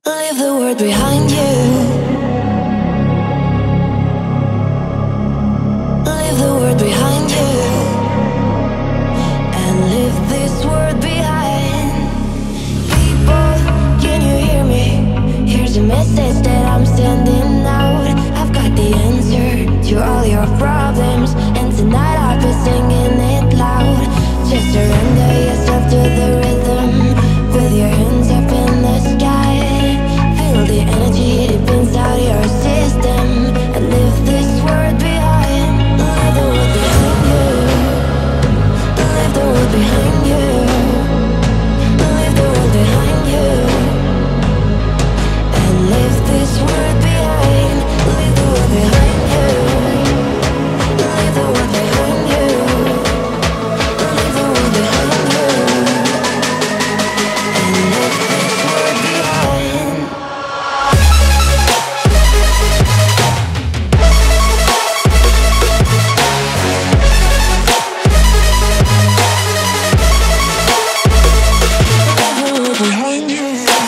Leave the world behind you. Leave the world behind you. And leave this world behind. People, can you hear me? Here's a message that I'm sending out. I've got the answer to all your problems, and tonight I'll be singing it loud. Just surrender yourself to the rhythm, with your hands up in the sky. Feel the energy deep inside your system, and leave this world behind. Leave the world behind you. Leave the world behind you. Leave the world behind you. And leave this world behind. Leave the world behind you. Leave the world behind you. Leave the world behind you. And leave this world behind. Behind you.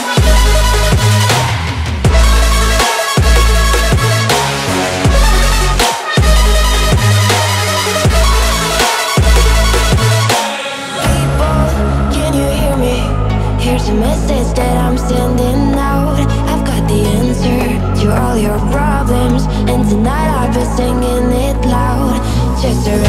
People, can you hear me? Here's a message that I'm sending out. I've got the answer to all your problems, and tonight I'll be singing it loud. Just